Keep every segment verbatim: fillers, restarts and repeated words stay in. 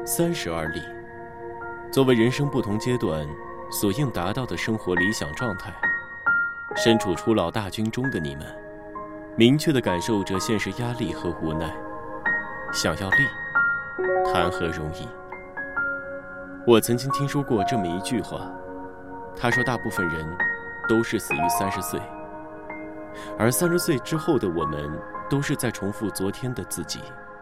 三十而立，作为人生不同阶段所应达到的生活理想状态，身处初老大军中的你们，明确地感受着现实压力和无奈。想要立，谈何容易？我曾经听说过这么一句话，他说大部分人都是死于三十岁，而三十岁之后的我们都是在重复昨天的自己。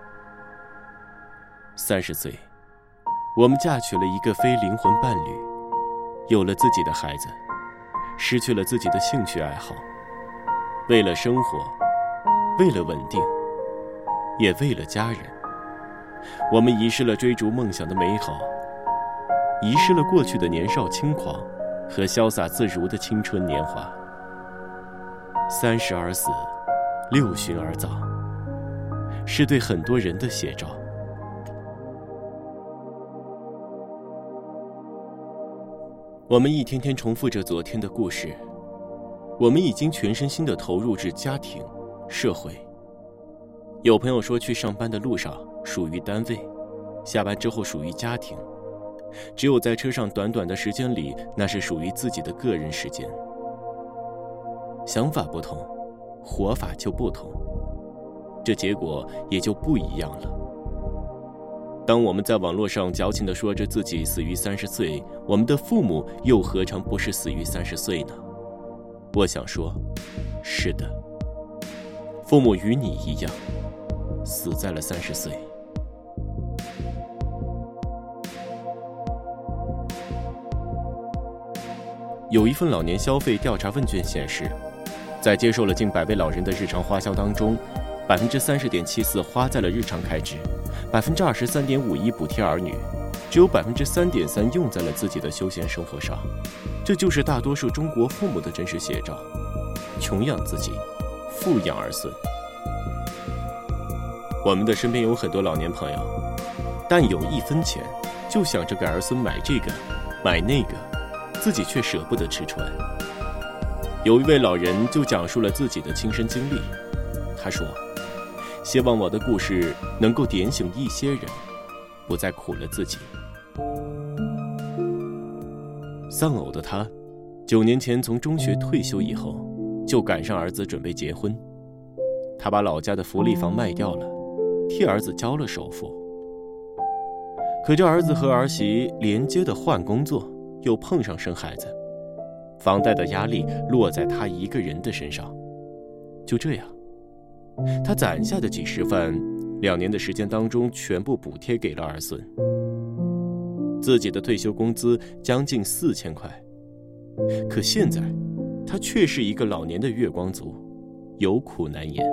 三十岁，我们嫁娶了一个非灵魂伴侣，有了自己的孩子，失去了自己的兴趣爱好，为了生活，为了稳定，也为了家人，我们遗失了追逐梦想的美好，遗失了过去的年少轻狂和潇洒自如的青春年华。三十而死，六旬而葬，是对很多人的写照。我们一天天重复着昨天的故事，我们已经全身心地投入至家庭、社会。有朋友说，去上班的路上属于单位，下班之后属于家庭，只有在车上短短的时间里，那是属于自己的个人时间。想法不同，活法就不同，这结果也就不一样了。当我们在网络上矫情地说着自己死于三十岁，我们的父母又何尝不是死于三十岁呢？我想说，是的，父母与你一样，死在了三十岁。有一份老年消费调查问卷显示，在接受了近百位老人的日常花销当中，百分之三十点七四花在了日常开支，百分之二十三点五一补贴儿女，只有百分之三点三用在了自己的休闲生活上。这就是大多数中国父母的真实写照：穷养自己，富养儿孙。我们的身边有很多老年朋友，但有一分钱就想着给儿孙买这个买那个，自己却舍不得吃穿。有一位老人就讲述了自己的亲身经历，他说，希望我的故事能够点醒一些人，不再苦了自己。丧偶的他，九年前从中学退休以后，就赶上儿子准备结婚，他把老家的福利房卖掉了，替儿子交了首付。可这儿子和儿媳连接的换工作，又碰上生孩子，房贷的压力落在他一个人的身上。就这样，他攒下的几十万，两年的时间当中全部补贴给了儿孙。自己的退休工资将近四千块，可现在他却是一个老年的月光族，有苦难言。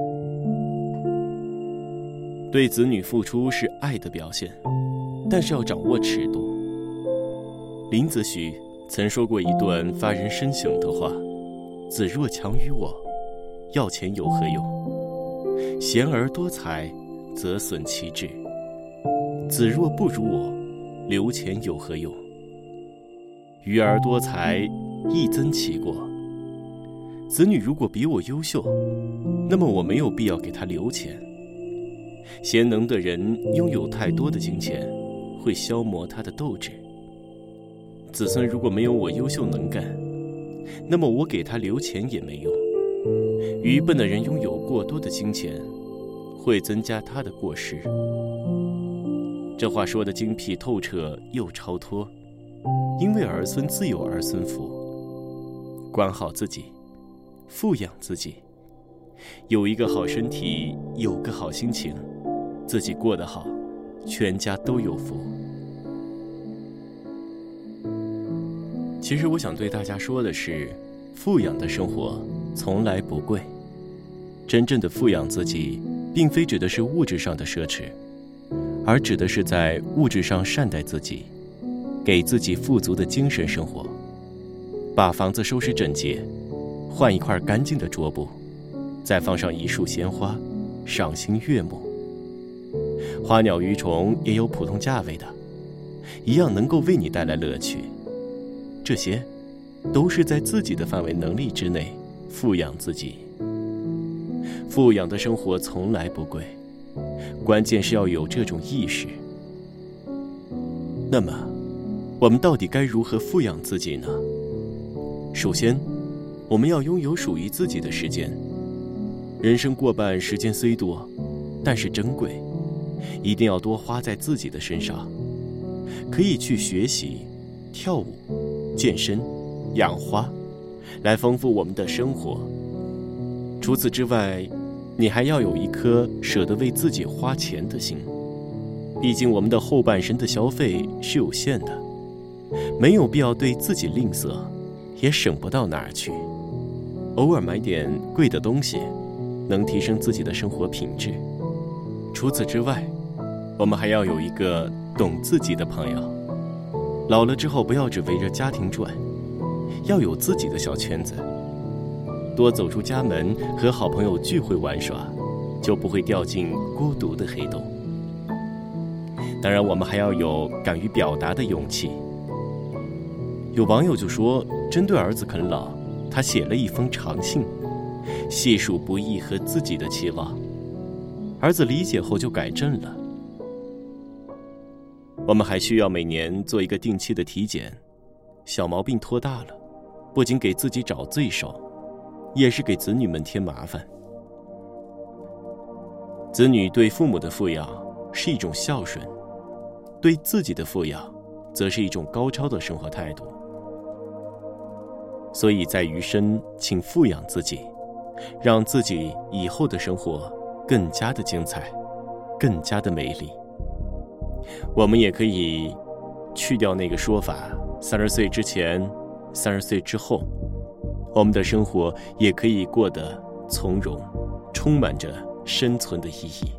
对子女付出是爱的表现，但是要掌握尺度。林则徐曾说过一段发人深省的话：子若强于我，要钱有何用？贤而多财，则损其志。子若不如我，留钱有何用？愚而多财，亦增其过。子女如果比我优秀，那么我没有必要给他留钱。贤能的人拥有太多的金钱，会消磨他的斗志。子孙如果没有我优秀能干，那么我给他留钱也没用。愚笨的人拥有过多的金钱，会增加他的过失。这话说得精辟透彻又超脱，因为儿孙自有儿孙福。管好自己，富养自己，有一个好身体，有个好心情，自己过得好，全家都有福。其实我想对大家说的是，富养的生活从来不贵。真正的富养自己，并非指的是物质上的奢侈，而指的是在物质上善待自己，给自己富足的精神生活。把房子收拾整洁，换一块干净的桌布，再放上一束鲜花，赏心悦目。花鸟鱼虫也有普通价位的，一样能够为你带来乐趣。这些都是在自己的范围能力之内富养自己。富养的生活从来不贵，关键是要有这种意识。 那么，我们到底该如何富养自己呢？首先，我们要拥有属于自己的时间。人生过半时间虽多，但是珍贵，一定要多花在自己的身上。可以去学习、跳舞、健身、养花，来丰富我们的生活。除此之外，你还要有一颗舍得为自己花钱的心。毕竟我们的后半生的消费是有限的，没有必要对自己吝啬，也省不到哪儿去。偶尔买点贵的东西，能提升自己的生活品质。除此之外，我们还要有一个懂自己的朋友。老了之后，不要只围着家庭转，要有自己的小圈子，多走出家门，和好朋友聚会玩耍，就不会掉进孤独的黑洞。当然，我们还要有敢于表达的勇气。有网友就说，针对儿子啃老，他写了一封长信，细数不易和自己的期望。儿子理解后就改正了。我们还需要每年做一个定期的体检，小毛病拖大了，不仅给自己找罪受，也是给子女们添麻烦。子女对父母的富养是一种孝顺，对自己的富养则是一种高超的生活态度。所以在余生，请富养自己，让自己以后的生活更加的精彩，更加的美丽。我们也可以去掉那个说法，三十岁之前，三十岁之后，我们的生活也可以过得从容，充满着生存的意义。